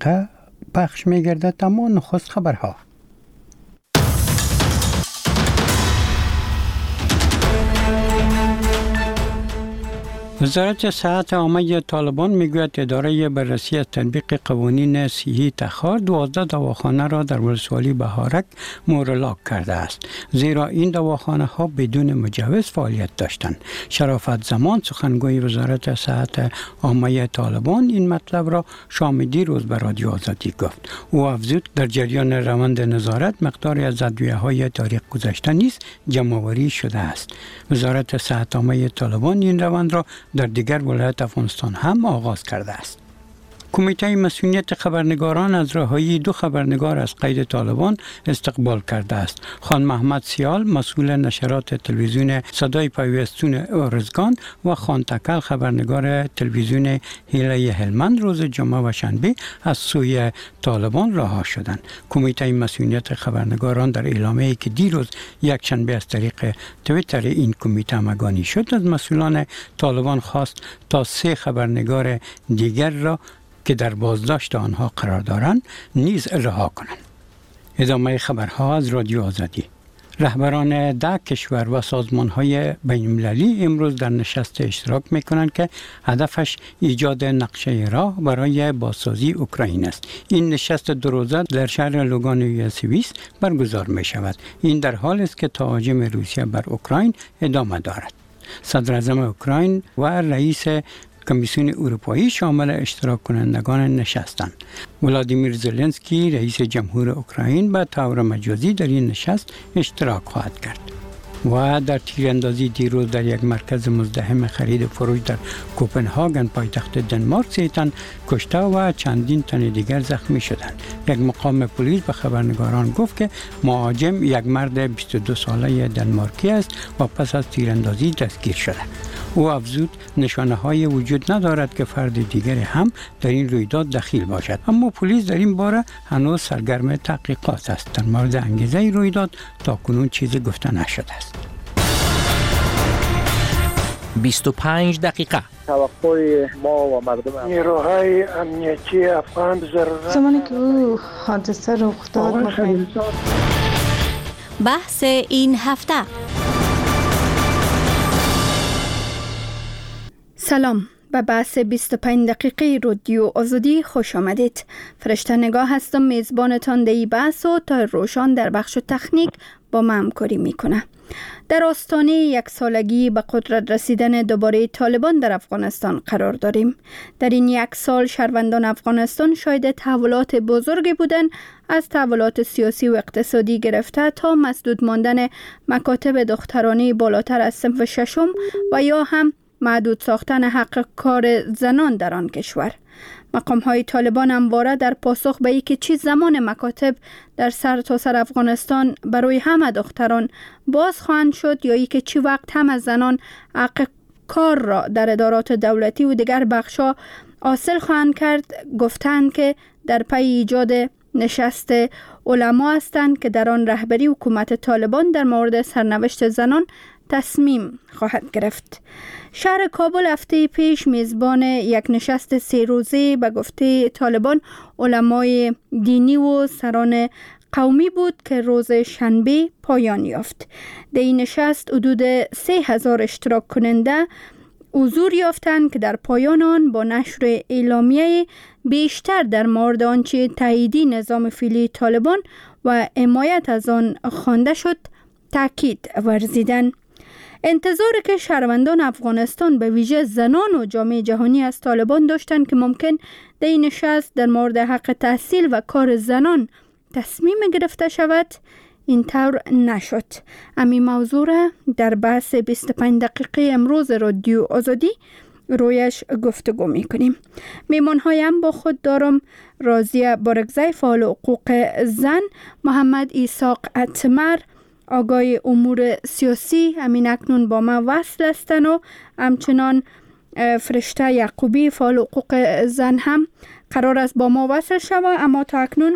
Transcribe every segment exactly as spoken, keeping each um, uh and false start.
دقیقه پخش می گردد. اما نخست خبرها. وزارت صحت عامه طالبان میگوید اداره بررسی از تطبیق قوانین صحی تخار دوازده دواخانه را در ولسوالی بهارک مورلاک کرده است، زیرا این دواخانه ها بدون مجوز فعالیت داشتند. شرافت زمان سخنگوی وزارت صحت عامه طالبان این مطلب را شام دیروز به رادیو آزادی گفت. او افزود در جریان روند نظارت مقداری از ادویه‌های تاریخ گذشته نیز جمع‌آوری شده است. وزارت صحت عامه طالبان این روند را در دیگر ولایت افغانستان هم آغاز کرده است. کمیته مسئولیت خبرنگاران از رهایی دو خبرنگار از قید طالبان استقبال کرده است. خان محمد سیال مسئول نشرات تلویزیون صدای پیوستون ارزگان و خان تکل خبرنگار تلویزیون هیله هلمند روز جمعه و شنبه از سوی طالبان رها شدند. کمیته مسئولیت خبرنگاران در اعلامیه‌ای که دیروز یک شنبه از طریق توییتر این کمیته مگانی شد از مسئولان طالبان خواست تا سه خبرنگار دیگر را که در بازداشت آنها قرار دارند نیز رها کنند. ادامه خبرها از رادیو آزادی. رهبران ده کشور و سازمان‌های بین‌المللی امروز در نشست اشتراک می‌کنند که هدفش ایجاد نقشه راه برای بازسازی اوکراین است. این نشست دو روزه در شهر لوگان سوئیس برگزار می‌شود. این در حالی است که تهاجم روسیه بر اوکراین ادامه دارد. صدر اعظم اوکراین و رئیس کمیسیون اروپایی شامل اشتراک کنندگان نشستند. ولادیمیر زلنسکی رئیس جمهور اوکراین به طور مجازی در این نشست اشتراک خواهد کرد. و در تیراندازی دیروز در یک مرکز مزدحم خرید فروش در کوپنهاگن پایتخت دنمارک سه تن کشته و چندین تن دیگر زخمی شدند. یک مقام پلیس به خبرنگاران گفت که مهاجم یک مرد بیست و دو ساله دنمارکی است و پس از تیراندازی دستگیر شده. او افزود نشانه های وجود ندارد که فرد دیگری هم در این رویداد دخیل باشد، اما پلیس در این باره هنوز سرگرم تحقیقات است. در مورد انگیزه رویداد تاکنون چیزی گفته نشده است. بیست و پنج دقیقه. توقع ما و مردم نیروهای امنیتی افغان ضرورت زمانی که او حادثه رخ داد بحث این هفته. سلام، به بحث بیست و پنج دقیقه رادیو آزادی خوش آمدید. فرشته نگاه هستم، میزبانتان در این بحث و تا روشان در بخش تکنیک با ما همکاری میکنه. در آستانه یک سالگی به قدرت رسیدن دوباره طالبان در افغانستان قرار داریم. در این یک سال شهروندان افغانستان شاهد تحولات بزرگی بودند، از تحولات سیاسی و اقتصادی گرفته تا مسدود ماندن مکاتب دخترانه بالاتر از صنف ششم و یا هم محدود ساختن حق کار زنان در آن کشور. مقام های طالبان همواره در پاسخ به اینکه چه زمان مکاتب در سر تا سر افغانستان برای همه دختران باز خواهند شد یا اینکه چه وقت هم از زنان حق کار را در ادارات دولتی و دیگر بخشا حاصل خواهند کرد، گفتند که در پی ایجاد نشست علما هستند که در آن رهبری حکومت طالبان در مورد سرنوشت زنان تصمیم خواهد گرفت. شهر کابل هفته پیش میزبان یک نشست سه روزه به گفته طالبان علمای دینی و سران قومی بود که روز شنبه پایان یافت. در این نشست حدود سه هزار اشتراک کننده حضور یافتند که در پایان آن با نشر اعلامیه بیشتر در مورد آنچه تاییدی نظام فعلی طالبان و حمایت از آن خوانده شد تاکید ورزیدند. انتظاری که شهروندان افغانستان به ویژه زنان و جامعه جهانی از طالبان داشتند که ممکن در این نشست در مورد حق تحصیل و کار زنان تصمیم گرفته شود، این طور نشد. امی موضوع را در بحث بیست و پنج دقیقه امروز رادیو آزادی رویش گفتگو می کنیم. میمون هایم با خود دارم راضیه بارگزای فعال حقوق زن، محمد ایساق اتمر آگاه امور سیاسی همین اکنون با ما وصل هستند و همچنان فرشته یعقوبی فعال حقوق زن هم قرار است با ما وصل شود، اما تا اکنون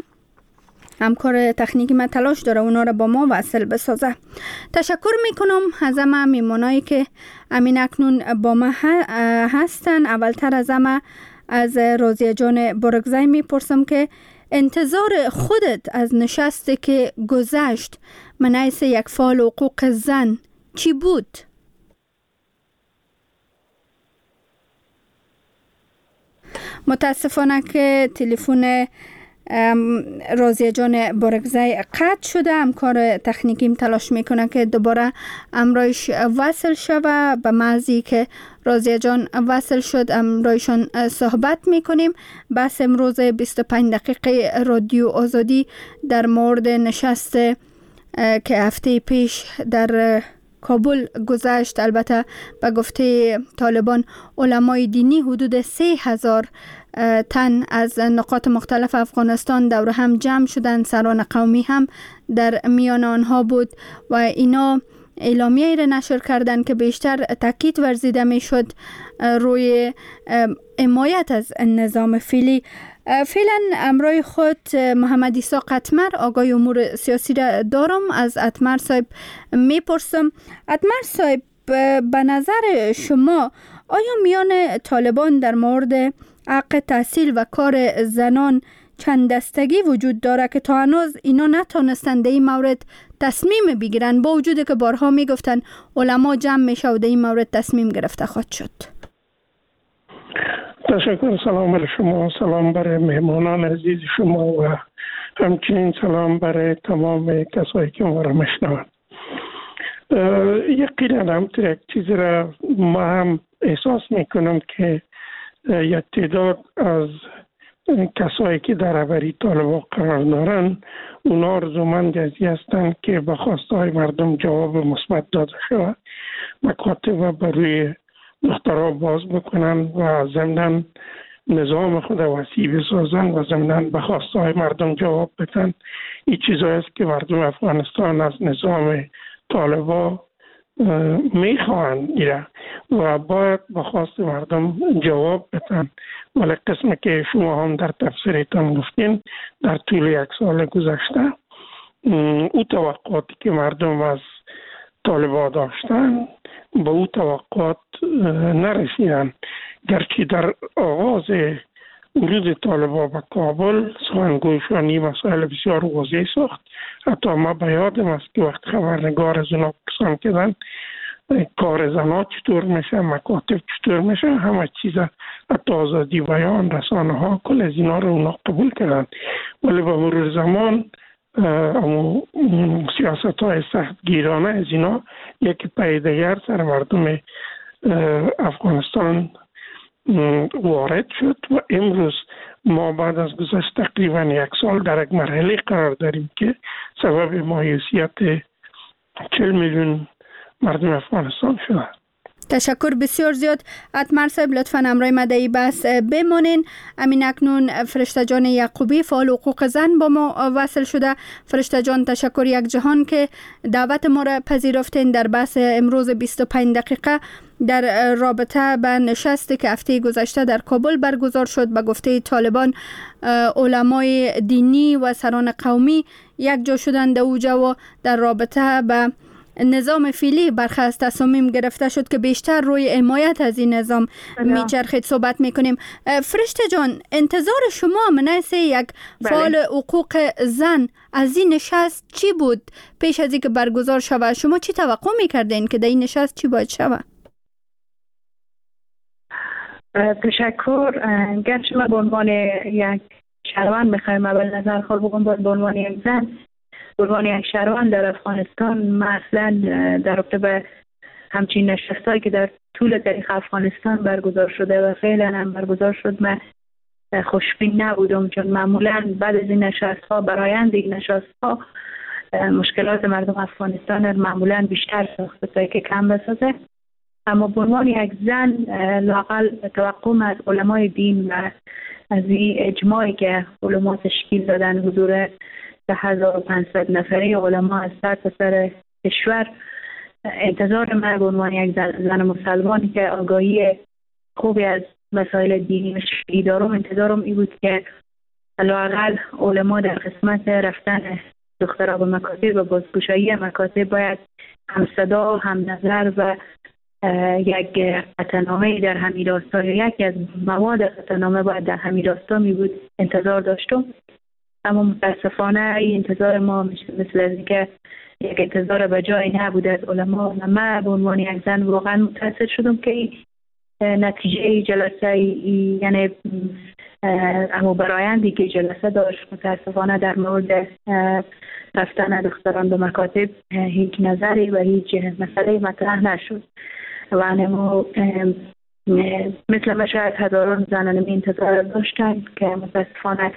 همکار تکنیکی ما تلاش داره اونا را با ما وصل بسازه. تشکر میکنم از همه میمونایی که امین اکنون با ما هستن. اولتر از همه از رازیه جان برگزی میپرسم که انتظار خودت از نشستی که گذشت من حیث یک فعال حقوق زن چی بود؟ متاسفانه که تلفن رازیه جان برگزی قطع شده. همکار تکنیکیم تلاش میکنه که دوباره امرایش وصل شوه. به محضی که رازیه جان وصل شد امرایشان صحبت میکنیم. بس امروز بیست و پنج دقیقه رادیو آزادی در مورد نشست که هفته پیش در کابل گذشت، البته به گفته طالبان علمای دینی حدود سه هزار تن از نقاط مختلف افغانستان دور هم جمع شدند. سران قومی هم در میان آنها بود و اینا اعلامیه را نشر کردند که بیشتر تاکید ورزیده می شد روی حمایت از نظام فعلی. فعلا امروی خود محمد عیسی قطمر آقای امور سیاسی را دارم. از اتمر صاحب میپرسم. اتمر صاحب به نظر شما آیا میان طالبان در مورد حق تحصیل و کار زنان چند دستگی وجود داره که تا هنوز اینا نتونستند در این مورد تصمیم بگیرن، با وجودی که بارها میگفتن علما جمع میشه و در این مورد تصمیم گرفته خواهد شد؟ تشکر. سلام بر شما، سلام بر مهمانان عزیز شما و همچنین سلام بر تمام کسایی که ما را میشنوند. یقینا همطور یک چیزی را ما هم احساس میکنم که یک تعداد از کسایی که در رهبری طالبان قرار دارند اونا آرزومند ازی هستند که به خواستهای مردم جواب مثبت داده شود، مکاتب بر روی دخترها باز بکنن و ضمناً نظام خود وسیع بسازن و ضمناً به خواستهای مردم جواب بدن. این چیزایی است که مردم افغانستان از نظام طالبان میخواهند و باید به خواست مردم جواب بدن. ولی قسمی که شما هم در تفسیرتان گفتین در طول یک سال گذشته او توقعاتی که مردم از طالبان داشتن به او توقعات نرسیدن. گرچه در آغاز ورود طالبان به کابل سخنگویشان مسائل بسیار واضح ساخت. حتی ما به یادم است که وقت خبرنگار از اونا پرسان کردن کار زنها چطور میشه، مکاتب چطور میشه، همه چیز حتی آزادی بیان، رسانه ها، کل از اینا رو اونا قبول کردن. ولی به مرور زمان اما سیاست های سخت گیرانه از اینا یک پی دیگر سر مردم افغانستان وارد شد و امروز ما بعد از گذشت تقریبا یک سال در یک مرحله قرار داریم که سبب مایوسیت چهل میلیون مردم افغانستان شده. تشکر بسیار زیاد. اتمر صاحب لطفاً امرای مدعی بس بمانین. امین اکنون فرشته جان یعقوبی فعال حقوق زن با ما وصل شده. فرشته جان تشکر یک جهان که دعوت ما را پذیرفتین در بحث امروز بیست و پنج دقیقه در رابطه به نشستی که هفته گذشته در کابل برگزار شد. به گفته طالبان علمای دینی و سران قومی یک جا شدند در اوجا و در رابطه به نظام فعلی برخی از تصامیم گرفته شد که بیشتر روی حمایت از این نظام میچرخید. صحبت میکنیم. فرشته جان، انتظار شما من حیث یک فعال حقوق زن از این نشست چی بود پیش از اینکه برگزار شود؟ شما چی توقع میکردین که در این نشست چی باید شود؟ تشکر. گرچه ما به عنوان یک شهروند میخوایم اول نظر خود بگم، به عنوان یک زن، به عنوان یک شهروند در افغانستان، مثلا در رابطه به همچین نشستایی که در طول تاریخ افغانستان برگزار شده و فعلا هم برگزار شد من خوشبین نبودم، چون معمولا بعد از این نشست‌ها برآیند این نشست‌ها مشکلات مردم افغانستان رو معمولا بیشتر ساخته تا که کم بسازه. اما به عنوان یک زن لااقل توقعم از علمای دین و از این اجماعی که علما تشکیل دادن حضور به هزار و پانصد نفره علما از سر تا سر کشور، انتظار من به عنوان یک زن مسلمان که آگاهی خوبی از مسائل دینی و شرعی دارم، انتظارم این بود که لااقل علما در قسمت رفتن دخترها به مکاتب و بازگشایی مکاتب باید هم صدا، هم نظر و یک قطعنامه در همین راستا یا یکی از مواد قطعنامه باید در همین راستا می بود انتظار داشتم. اما متاسفانه این انتظار ما مثل از اینکه یک انتظار به جای نبود از علما و من به عنوان یک زن واقعا متأثر شدم که نتیجه جلسه یعنی اما برایندی که جلسه داشت متاسفانه در مورد رفتن دختران به مکاتب هیچ نظری و هیچ مسئله مطرح نشد و انمو مثل ما شاید هزاران زنان می انتظار داشتن که متاسفانه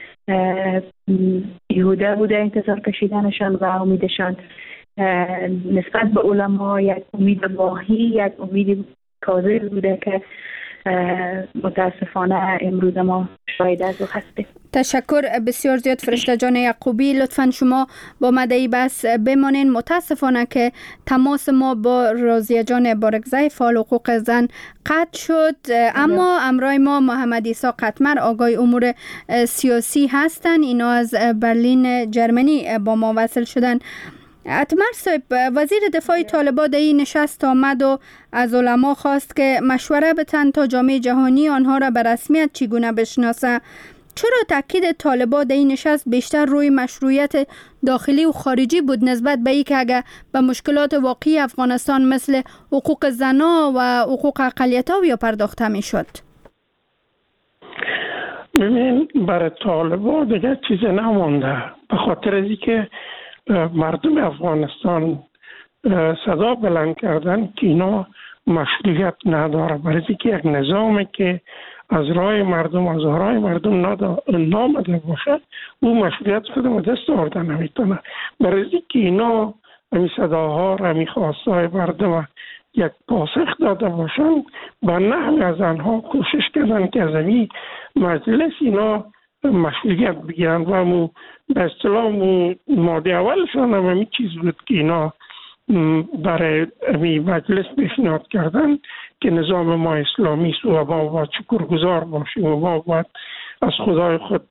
یهوده بوده انتظار کشیدنشان و امیدشان نسبت به علما یک امید واهی، یک امید کاذب بوده که متاسفانه امروز ما شاهد از او هستیم. تشکر بسیار زیاد فرشته جان یعقوبی. لطفاً شما با مدعی بس بمانین. متاسفانه که تماس ما با راضیه جان بارگزای فعال حقوق زن قطع شد، اما امرای ما محمد عیسی قطمر آقای امور سیاسی هستند. اینا از برلین جرمنی با ما وصل شدن. اتمر صاحب، وزیر دفاع طالبان در این نشست آمد و از علما خواست که مشوره بتن تا جامعه جهانی آنها را به رسمیت چگونه بشناسه. چرا تاکید طالبان در این نشست بیشتر روی مشروعیت داخلی و خارجی بود نسبت به اینکه اگر به مشکلات واقعی افغانستان مثل حقوق زنان و حقوق اقلیت‌ها یا پرداخته می‌شد؟ ببین، برای طالبان دیگه چیزی نمونده، به خاطر از اینکه مردم افغانستان صدا بلند کردن که اینا مشروعیت نداره، برای اینکه یک نظامی که از رای مردم از رای مردم نامده باشه اون مشروعیت خودم دست آورده نمیتونه. برای اینکه اینا همی صداها را همی خواستای مردم یک پاسخ داده باشن، به نحو از آنها کوشش کردن که از این مجلس اینا مشروعیت بگیرن و مو به اصطلاح ماده اولشان هم همی چیز بود که اینا برای همی مجلس پیشنهاد کردن که نظام ما اسلامی است و ما باید شکرگزار باشیم و ما باید از خدای خود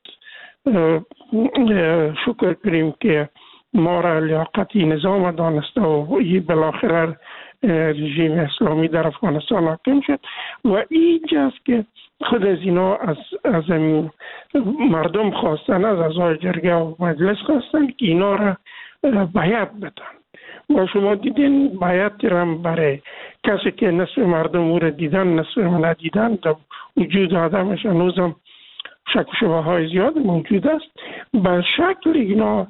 شکر کنیم که ما را لیاقتی نظام دانسته و این بالاخره رژیم اسلامی در افغانستان حاکم شد و اینجاست که خود از اینا از از مردم خواستن، از اعضای جرگه و مجلس خواستن که اینا را بیعت بدن و شما دیدین بیعت را برای کسی که نصف مردم او را دیدن نصف را ندیدن، در وجود آدمش هنوزم شک و شبه های زیاد موجود است. به شکل اینا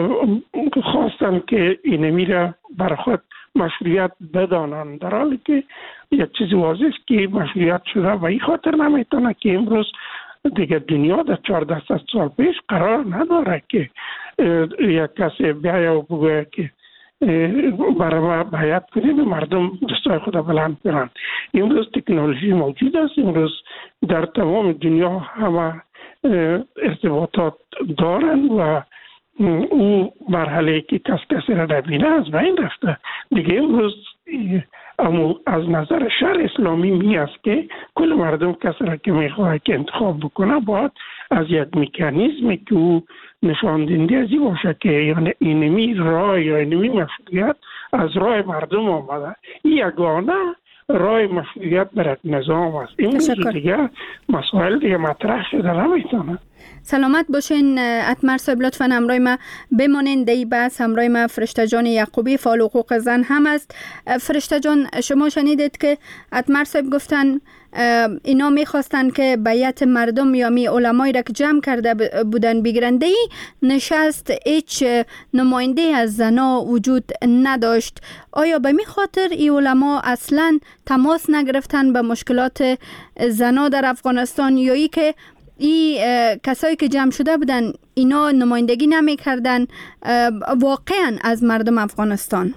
خواستن که اینمی را بر خود مشروعیت بدانن، در حالی که یک چیز واضح است که مشروعیت شده و این خاطر نمیتونه که امروز دیگه دنیا در چهارده سال پیش قرار نداره که یک کسی بیایه و بگویه که برای ما بیعت کنیم مردم دستای خود بلند کنند. امروز تکنولوژی موجود است، امروز در تمام دنیا همه ارتباطات دارن و اون مرحله که کس کسی را نبینه از بین رفته دیگه. امروز اما از نظر شرع اسلامی می است که کل مردم کسی را که میخواه که انتخاب بکنه باید از یک مکانیزمی که او نشان دهنده از این باشه که یعنی اینمی رای یا اینمی مشروعیت از رای مردم آمده، این یگانه رای مشروعیت بر یک نظام است. این دیگه مسائل دیگه مطرح شده نمیتونه. سلامت باشین اتمر صاحب، لطفاً همراه ما بمانین. دی بس همراه ما فرشته جان یعقوبی فعال حقوق زن هم است. فرشته جان، شما شنیدید که اتمر صاحب گفتن اینا میخواستن که بیعت مردم یا می علمای را که جمع کرده بودن بگیرن. دی نشست هیچ نماینده از زنا وجود نداشت. آیا به می خاطر ای علما اصلا تماس نگرفتن به مشکلات زنا در افغانستان، یا ای که این کسایی که جمع شده بودن اینا نمایندگی نمی کردن واقعا از مردم افغانستان؟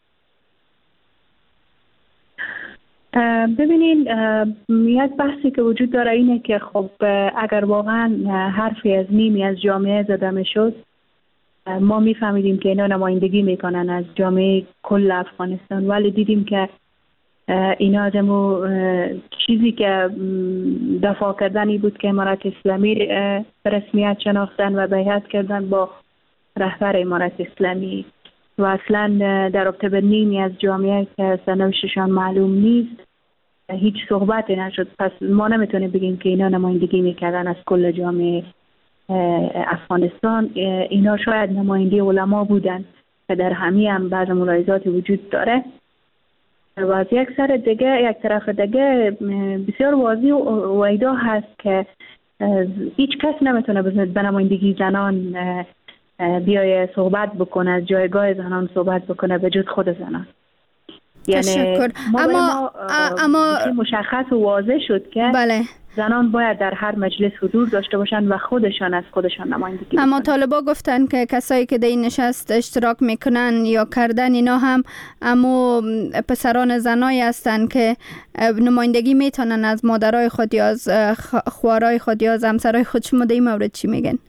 ببینین، یک بحثی که وجود داره اینه که خب اگر واقعا حرفی از نیمی از جامعه زده می شد، ما می فهمیدیم که اینا نمایندگی میکنن از جامعه کل افغانستان، ولی دیدیم که اینا از امو چیزی که دفاع کردنی بود که امارت اسلامی به رسمیت شناختن و بیعت کردن با رهبر امارت اسلامی. و اصلا در رابطه به نیمی از جامعه که سرنوشتشان معلوم نیست هیچ صحبتی نشد. پس ما نمیتونیم بگیم که اینا نمایندگی میکردن از کل جامعه افغانستان. اینا شاید نماینده علما بودن که در همه هم بعض ملاحظاتی وجود داره و از یک سر دیگه یک طرف دیگه بسیار واضح و ایدا هست که هیچ کس نمیتونه به نمایندگی زنان بیای صحبت بکنه، از جایگاه زنان صحبت بکنه به جز خود زنان. تشکر. ما اما اما مشخص و واضح شد که بله زنان باید در هر مجلس حضور داشته باشن و خودشان از خودشان نمایندگی بکنن. اما طالبا گفتن که کسایی که در این نشست اشتراک میکنن یا کردن اینا هم اما پسران زنایی هستن که نمایندگی میتونن از مادرای خود یا از خوارای خود یا از همسرای خود. شما در این مورد چی میگن؟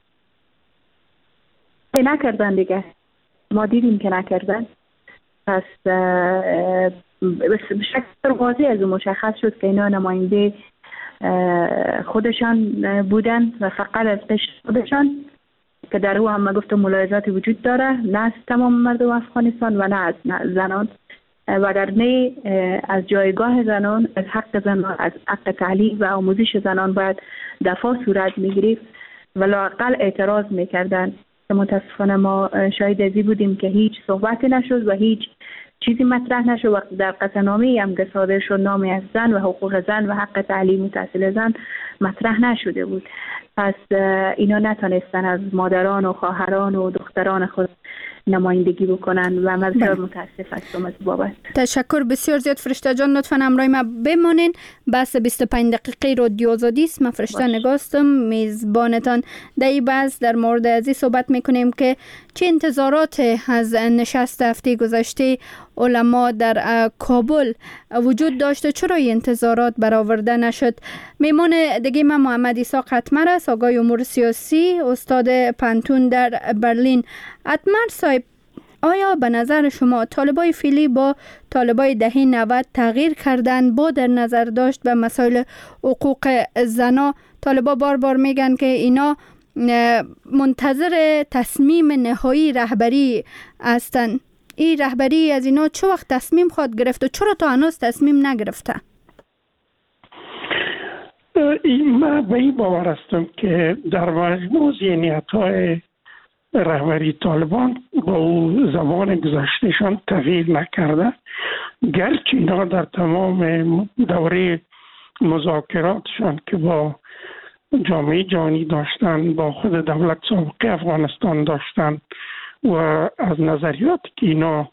نکردن دیگه، ما دیدیم که نکردن. پس به شکل واضح از مشخص شد که اینا نماینده خودشان بودن و فقط از قشر خودشان که در او هم گفتم ملاحظاتی وجود داره، نه از تمام مردم افغانستان و نه از زنان و در نه از جایگاه زنان، از حق زنان، از حق تعلیم و آموزش زنان باید دفاع صورت میگرفت و لااقل اعتراض میکردن که متاسفانه ما شاهد ازی بودیم که هیچ صحبتی نشد و هیچ چیزی مطرح نشد و در قطعنامه‌ای هم که صادر شد نامی از زن و حقوق زن و حق تعلیم و تحصیل زن مطرح نشده بود. پس اینا نتونستن از مادران و خواهران و دختران خود نمایندگی بکنن و من بسیار متاسف هستم از بابت. تشکر بسیار زیاد. فرشته جان لطفاً همراه ما بمانین. بحث بیست و پنج دقیقه رادیو آزادی است. من فرشته نگاستم میزبانتان. در این بحث در مورد ازی صحبت میکنیم که چه انتظارات از نشست هفته گذشته علما در کابل وجود داشته، چرا این انتظارات برآورده نشد. میمون دیگه من محمد عیسی قطمر است، آقای امور سیاسی، استاد پانتون در برلین. قطمر صاحب، آیا به نظر شما طالبای فعلی با طالبای دهه نود تغییر کردن با در نظر داشت به مسائل حقوق زنا؟ طالبا بار بار میگن که اینا منتظر تصمیم نهایی رهبری هستن. این رهبری از اینا چه وقت تصمیم خواهد گرفت و چرا تا هنوز تصمیم نگرفته؟ من به این باور هستم که در مجموع ذهنیت‌های رهبری طالبان با او زمان گذشتهشان تغییر نکرده، گرچه اینا در تمام دوره مذاکراتشان که با جامعه جهانی داشتن، با خود دولت سابقه افغانستان داشتن و از نظریاتی که اینا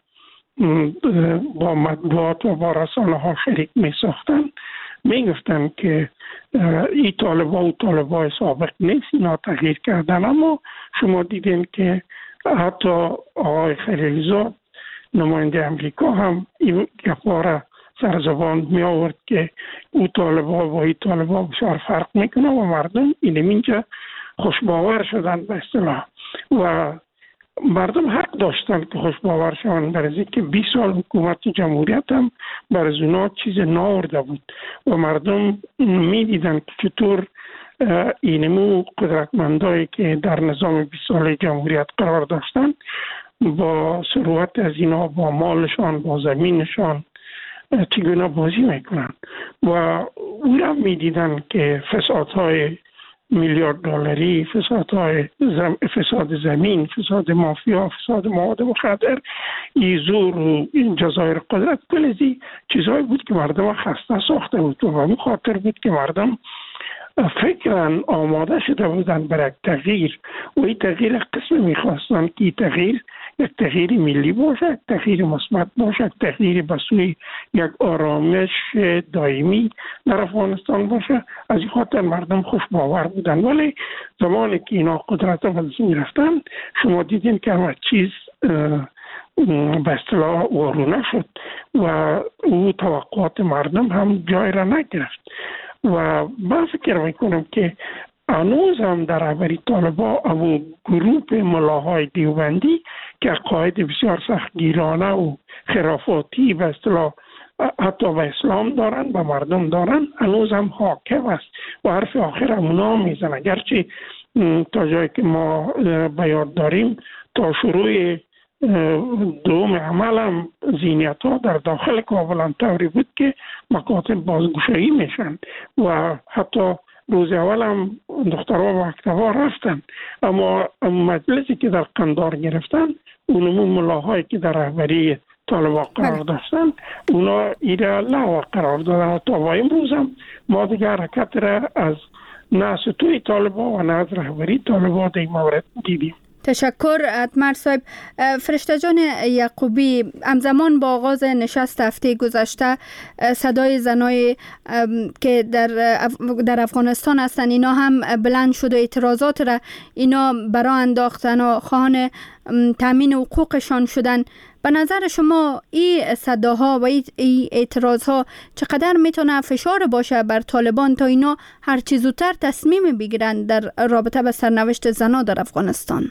با مطبوعات و با رسانه ها شریک می ساختن می گفتن که این طالبا و طالبای سابق نیست، اینا تغییر کردن. اما شما دیدین که حتی آقای خلیلزاد نماینده امریکا هم این گفاره سرزبان می آورد که او طالبا و این طالبا بسیار فرق میکنه و مردم این اینجا خوشباور شدن به اصطلاح و مردم حق داشتن که خوشباور شدن در ازی که بیست سال حکومت جمهوریت هم بر از اونا چیز ناورده بود و مردم می دیدن که چطور اینمو قدرتمندایی که در نظام بیست سال جمهوریت قرار داشتن با ثروت از اینا، با مالشان، با زمینشان چگونه بازی میکنن و او را می دیدن که فسادهای میلیارد دلاری، فسادهای زم... فساد زمین، فساد مافیا، فساد مواد مخدر، ایزور و این جزایر قدرت، کل ازی چیزهایی بود که مردم خسته ساخته بود و به خاطر بود که مردم فکرن آماده شده بودن برای تغییر و این تغییر قسم میخواستن که این تغییر یک تغییر ملی باشه، تغییر مثبت باشه، تغییر به سوی یک آرامش دائمی در افغانستان باشه. از این خاطر مردم خوش باور بودن، ولی زمانی که اینا قدرت رو از این رفتن شما دیدین که همه چیز به اصطلاح وارونه شد و او توقعات مردم هم جای را نگرفت و من فکر میکنم که هنوز هم در رهبری طالبا او گروپ ملاهای دیوبندی که عقاید بسیار سختگیرانه و خرافاتی به اصطلاح حتی به اسلام دارن، به مردم دارن، هنوز هم حاکم است و حرف آخر هم اونا میزنن. گرچه تا جایی که ما به یاد داریم تا شروع دوم عمل هم ذهنیت ها در داخل کابل طوری بود که مکاتب بازگشایی میشن و حتی روز اول هم دخترها و مکتبها رفتن، اما مجلسی که در قندار گرفتن اونمون ملاهایی که در رهبری طالبان قرار داشتن اونا ایره لغو قرار دادن و تا با امروز هم ما دیگه حرکت را از نه سطوح طالبان و نه از رهبری طالبان در این مورد دیدیم. تشکر اتمر صاحب. فرشته جان یعقوبی، همزمان با آغاز نشست هفته گذشته صدای زنای که در در افغانستان هستند اینا هم بلند شد و اعتراضات را اینا برا انداختن و خواهان تامین حقوقشان شدن. به نظر شما این صداها و این اعتراضها چقدر میتونه فشار باشه بر طالبان تا اینا هر چی زودتر تصمیم بگیرن در رابطه به سرنوشت زنا در افغانستان؟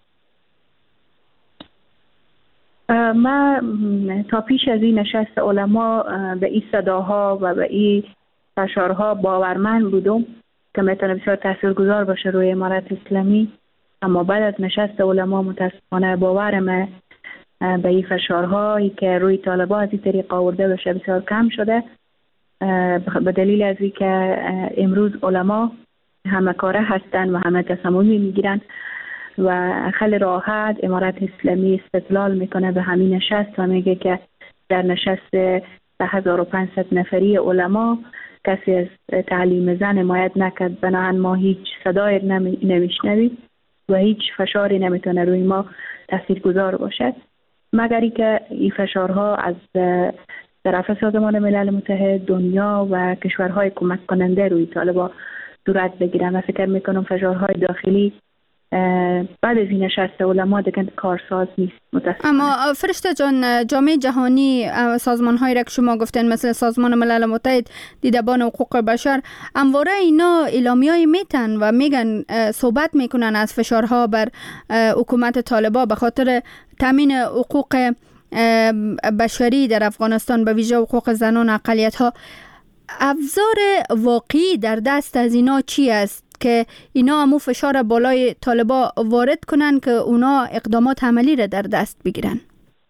ما تا پیش از این نشست علما به این صداها و به این فشارها باورمند بودم که میتونه بسیار تاثیرگذار باشه روی امارت اسلامی، اما بعد از نشست علما متاسفانه باورم به این فشارهایی که روی طالبان از این طریق آورده بشه بسیار کم شده، به دلیل از این که امروز علما همه کاره هستن و همه تصمیمی میگیرن و خیلی راحت امارت اسلامی استدلال میکنه به همین نشست و میگه که در نشست به هزار و پانصد نفری علما کسی از تعلیم زن حمایت نکرد، بنابراین ما هیچ صدای نمیشنویم و هیچ فشاری نمیتونه روی ما تاثیرگذار باشد، مگر اینکه این فشارها از طرف سازمان ملل متحد، دنیا و کشورهای کمک کننده روی طالبان صورت بگیرن و فکر میکنم فشارهای داخلی بعد از این نشست علما دیگه کارساز نیست. اما فرشته جان، جامعه جهانی، سازمان هایی را که شما گفتین مثل سازمان ملل متحد، دیدبان حقوق بشر، همواره اینا اعلامیه‌ای میتن و میگن صحبت میکنن از فشارها بر حکومت طالبان به خاطر تامین حقوق بشری در افغانستان، به ویژه حقوق زنان و اقلیت‌ها. ابزار واقعی در دست از اینا چی است که اینا همو فشار بالای طالبا وارد کنن که اونا اقدامات عملی را در دست بگیرن؟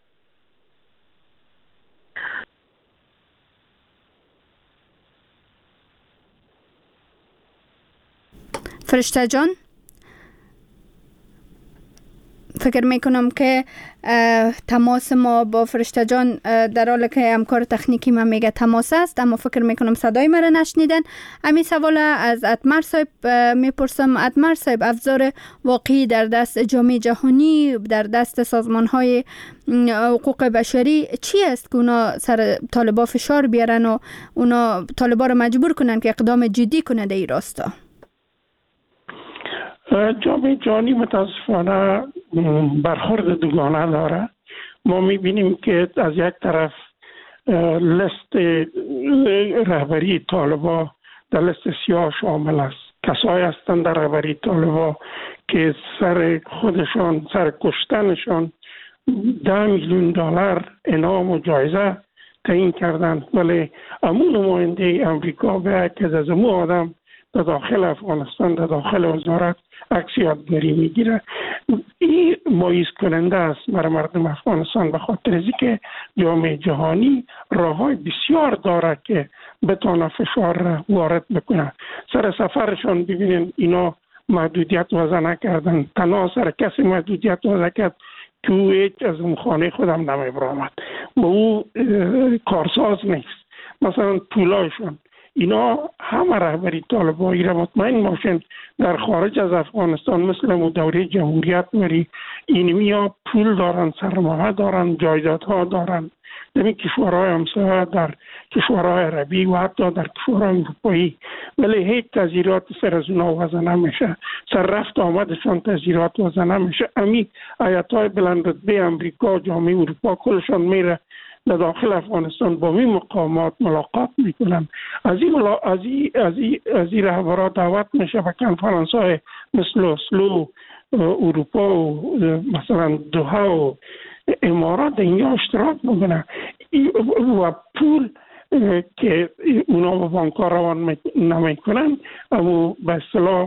فرشته جان، فکر میکنم که تماس ما با فرشته جان در حالی که همکار تکنیکی من میگه تماس است، اما فکر میکنم صدای من را نشنیدن. همین سوال از اتمر صاحب میپرسم. اتمر صاحب، افزار واقعی در دست جامعه جهانی، در دست سازمان های حقوق بشری چی است که اونا سر طالبا فشار بیارن و اونا طالبا را مجبور کنن که اقدام جدی کنه در این راستا؟ جامعه جهانی متاسفانه برخورد دوگانه داره. ما میبینیم که از یک طرف لست رهبری طالبان در لست سیاه شامل است. کسایی هستند در رهبری طالبان که سر خودشان، سر کشتنشان ده میلیون دلار انعام و جایزه تعیین کردند، ولی امون نماینده امریکا به که از امون آدم در داخل افغانستان، در داخل وزارت عکس یادگاری میگیره. این مایوس کننده است برای مردم افغانستان، به خاطر از اینکه جامعه جهانی راههای بسیار داره که بتونه فشار وارد بکنه. سر سفرشان ببینین اینا محدودیت وضع نکردن، تنها سر کسی محدودیت وضع کرد که او هیچ از اون خانه خودم نمیبرامد، با او کارساز نیست. مثلا پولایشون اینا همه رهبری طالبانی را مطمئن باشند در خارج از افغانستان مثل مو دوره جمهوریت وری اینمی ها پول دارن، سرمایه دارن، جایدادها دارن در این کشورهای همسایه، در کشورهای عربی و حتی در کشورهای اروپایی، ولی هیچ تذیرات سر از اونا وضع نمیشه، سر رفت آمدشان تذیرات وضع نمیشه. امی ایت‌های بلند رتبه امریکا، جامعه اروپا کلشان میره در داخل افغانستان با این مقامات ملاقات میکنن. از این ملا... از این از این از این رهبران دعوت میشه به کنفرانس‌های مثل اسلو، اروپا و مثلا دوحه و امارات اینجا اشتراک بکنن و پول که اونا با بانک‌ها روان نمیکنن اما به اصطلاح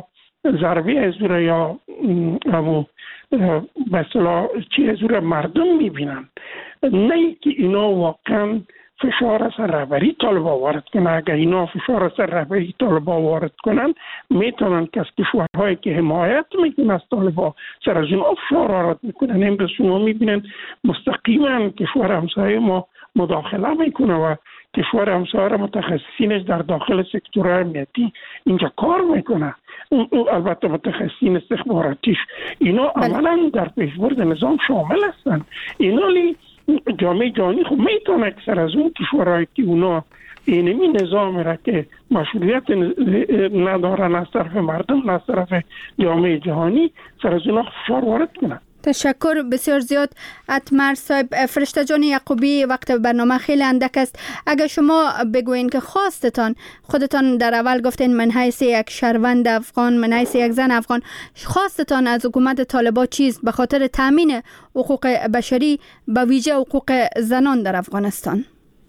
ضربه از او یا ابو به اصطلاح چی از او مردم میبینن، نه که اینا واقعا فشار سر رهبری طالبان وارد کنن. اگر اینا فشار سر رهبری طالبان وارد کنن میتونن که از کشورهایی که حمایت میکنن از طالبان سر از اینا فشار وارد میکنن. امروز شما میبینن مستقیما کشور همسایه ما مداخله میکنه و کشور همسایه متخصصینش در داخل سکتور امنیتی اینجا کار میکنه. البته متخصصین استخباراتیش اینا عملا در پیشبرد نظام شامل هستن. اینا لی جامعه جهانی خب میتونه اکثر از اون کشورهایی که اونا اینمی نظام را که مشروعیت ندارن از طرف مردم از طرف جامعه جهانی سر از اونا فشار وارد کنن. تشکر بسیار زیاد اتمر صاحب. فرشته جان یعقوبی، وقت برنامه خیلی اندک است. اگر شما بگوین که خواستتان، خودتان در اول گفتین من حیث یک شهروند افغان، من حیث یک زن افغان، خواستتان از حکومت طالبان چیست به خاطر تامین حقوق بشری به ویژه حقوق زنان در افغانستان؟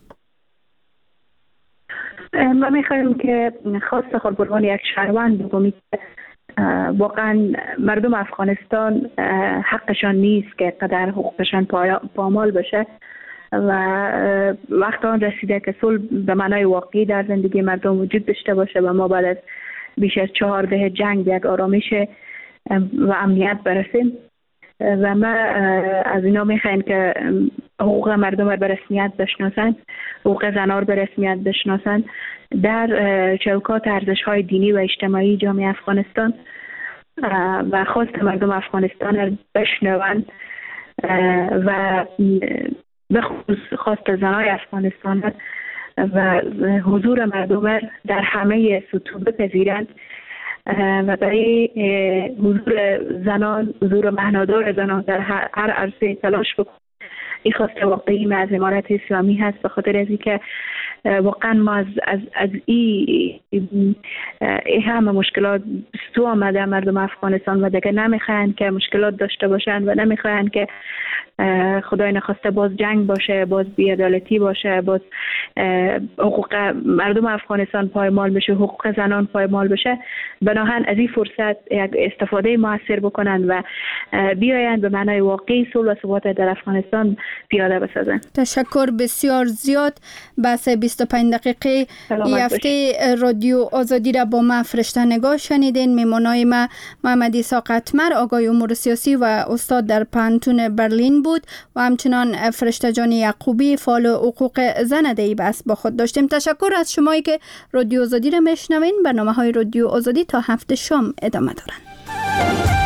ما میخوایم که خواست خود به عنوان یک شهروند بگوییم واقعا مردم افغانستان حقشان نیست که قدر حقوقشان پامال بشه و وقت آن رسیده که صلح به معنای واقعی در زندگی مردم وجود داشته باشه و ما بعد از بیش از چهار دهه جنگ به یک آرامش و امنیت برسیم. و ما از اینا میخوایم که حقوق مردم را به رسمیت بشناسند، حقوق زنان به رسمیت بشناسند در چوکات ارزش‌های دینی و اجتماعی جامعه افغانستان و خواست مردم افغانستان را بشنوند و به خصوص خواست زنای افغانستان و حضور مردم در همه سطوح بپذیرند و برای حضور زنان، حضور معنادار زنان در هر عرصه تلاش بکنند. این خواست واقعی ما از امارت اسلامی هست، به خاطر از اینکه واقعا ما از از از این همه مشکلات تو آمده مردم افغانستان و دیگه نمیخواین که مشکلات داشته باشن و نمیخواین که خدای نخواسته باز جنگ باشه، باز بی‌عدالتی باشه، باز حقوق مردم افغانستان پایمال بشه، حقوق زنان پایمال بشه. بناهن از این فرصت یک استفاده موثر بکنن و بیاین به معنای واقعی صلح و ثبات در افغانستان پیاده بسازن. تشکر بسیار زیاد. بحث بیست و پنج دقیقه این هفته رادیو آزادی را با ما فرشته نگاه شنیدین. میمانای ما محمد اسحاق اتمر، آقای امور سیاسی و استاد در پانتون برلین بود و همچنان فرشته جان یعقوبی، فعال حقوق زن دی بحث با خود داشتیم. تشکر از شمایی که رادیو آزادی را میشنوین. برنامه های رادیو آزادی تا هفته شام ادامه دارند.